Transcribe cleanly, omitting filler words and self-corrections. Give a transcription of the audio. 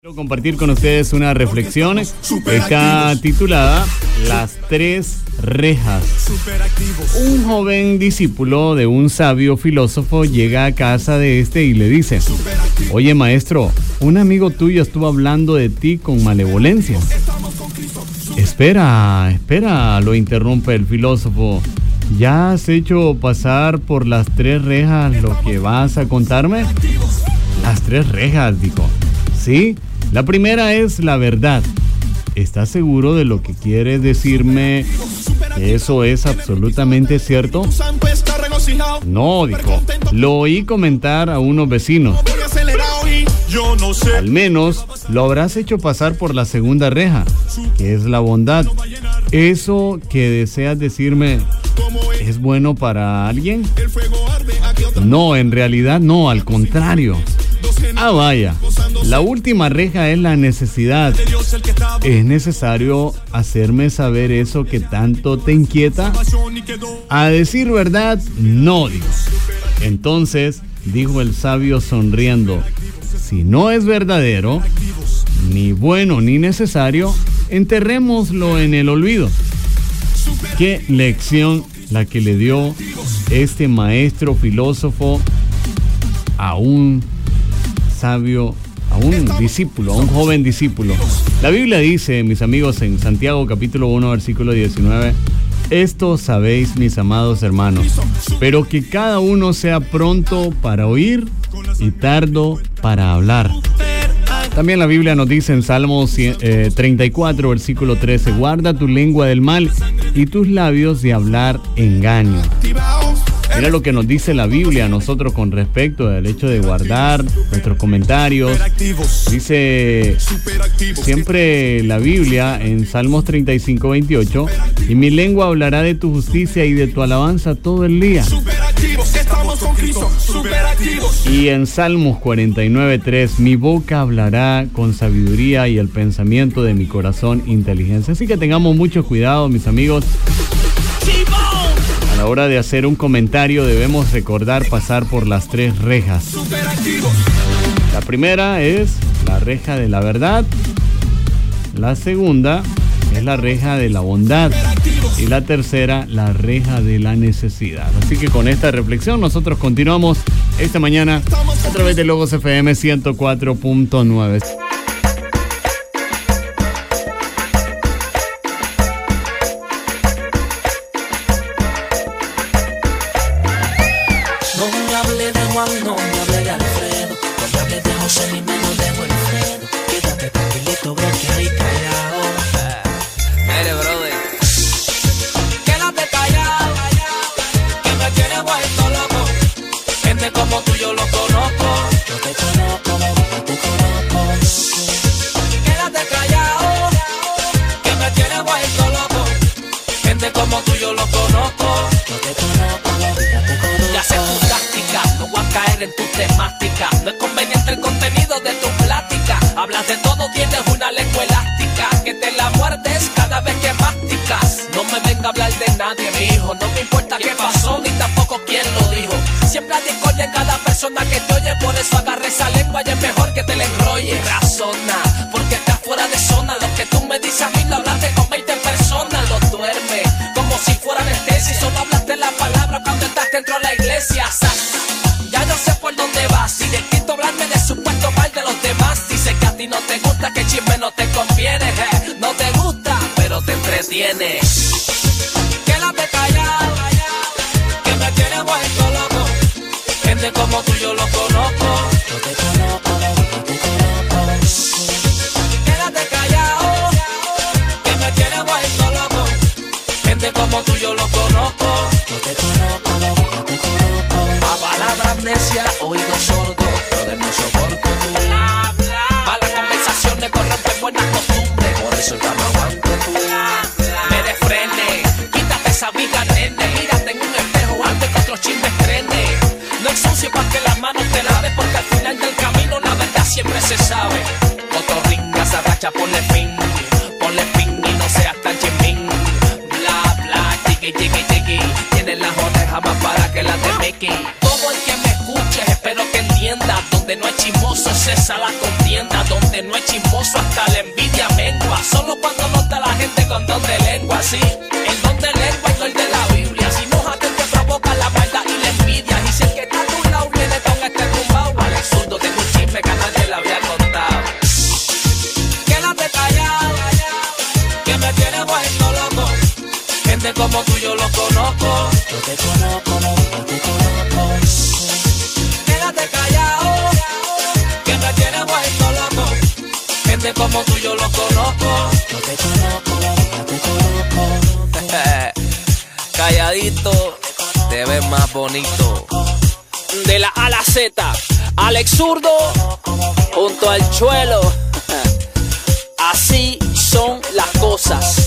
Quiero compartir con ustedes una reflexión. Está titulada Las tres rejas. Un joven discípulo de un sabio filósofo llega a casa de este y le dice: oye maestro, un amigo tuyo estuvo hablando de ti con malevolencia. Espera, lo interrumpe el filósofo. ¿Ya has hecho pasar por las tres rejas lo que vas a contarme? Las tres rejas, dijo. Sí. La primera es la verdad. ¿Estás seguro de lo que quieres decirme? ¿Eso es absolutamente cierto? No, dijo. Lo oí comentar a unos vecinos. Al menos lo habrás hecho pasar por la segunda reja, que es la bondad. ¿Eso que deseas decirme es bueno para alguien? No, en realidad no, al contrario. Ah, vaya. La última reja es la necesidad. ¿Es necesario hacerme saber eso que tanto te inquieta? A decir verdad, no, digo. Entonces, dijo el sabio sonriendo, si no es verdadero, ni bueno ni necesario, enterrémoslo en el olvido. Qué lección la que le dio este maestro filósofo a un sabio, a un discípulo, a un joven discípulo. La Biblia dice, mis amigos, en Santiago capítulo 1, versículo 19, esto sabéis, mis amados hermanos, pero que cada uno sea pronto para oír y tardo para hablar. También la Biblia nos dice en Salmos 34, versículo 13, guarda tu lengua del mal y tus labios de hablar engaño. Mira lo que nos dice la Biblia a nosotros con respecto al hecho de guardar nuestros comentarios. Dice siempre la Biblia en Salmos 35, 28, y mi lengua hablará de tu justicia y de tu alabanza todo el día. Y en Salmos 49, 3, mi boca hablará con sabiduría y el pensamiento de mi corazón inteligencia. Así que tengamos mucho cuidado, mis amigos. A la hora de hacer un comentario debemos recordar pasar por las tres rejas. La primera es la reja de la verdad. La segunda es la reja de la bondad. Y la tercera, la reja de la necesidad. Así que con esta reflexión nosotros continuamos esta mañana a través de Logos FM 104.9. No me hable de Alfredo, no me hable de José ni menos de Wilfredo. Quédate tranquilito, bro, que ahí callado. Mire, brother, Quédate callado, que me tienes vuelto loco. Gente como tú yo lo conozco. Yo te conozco, yo te conozco. Quédate callado, que me tienes vuelto loco. Gente como tú yo lo conozco. Yo te conozco, yo te conozco. Ya sé tu táctica, no voy a caer en tu temática. No es conveniente el contenido de tu plática. Hablas de todo, tienes una lengua elástica que te la muerdes cada vez que masticas. No me venga a hablar de nadie, mijo. No me importa qué pasó, ni tampoco quién lo dijo. Siempre hay discordia en cada persona que te oye. Por eso agarra esa lengua y es mejor que te la enrolle. Razona, porque estás fuera de zona. Lo que tú me dices a mí lo hablaste con 20 personas. Lo duerme, como si fuera anestesia. Solo hablaste la palabra cuando estás dentro de la iglesia. Ya no sé por dónde vas. Y de quinto hablarme de supuesto mal de los demás. Dice que a ti no te gusta, que chisme no te conviene. No te gusta, pero te entretiene. Quédate callado, que me tienes vuelto loco. Gente como tú yo lo conozco. Yo te conozco, yo te conozco. Quédate callado, que me tienes vuelto loco. Gente como tú yo lo conozco. Yo te conozco, yo te conozco. A palabras necias, oído sordo, yo de no soporto tú. Malas conversaciones corrompen buenas costumbres, por eso ya no aguanto tú. Me defrene, quítate esa viga, nene. Mírate en un espejo antes que otros chismes trene. No ensucies pa' que las manos te laves, porque al final del camino la verdad siempre se sabe. Cotorringa, se agacha, ponle fin y no seas tan chimín. Bla, bla, chiqui, chiqui, chiqui. Tienes las orejas más para que las de Mickey. Todo el que me escuche, espero que entienda. Donde no hay chismoso es esa la contienda, donde no es chismoso hasta la envidia mengua. Solo cuando no está la gente con don de lengua, sí. El don de lengua es el de la Biblia. Si mójate te provoca la maldad y la envidia. Y si el que está a tu lado viene con este tumbao, al absurdo tengo un chisme que a nadie le había contado. Quédate callado, que me tienes vuelto loco. Gente como tú yo lo conozco. Yo te conozco, yo te conozco. Quédate callado, que me tienes vuelto loco. Gente como tú yo lo conozco. Yo te conozco, yo te conozco. Calladito, te ves más bonito. De la A a la Z, Alex Zurdo junto al Chuelo. Así son las cosas.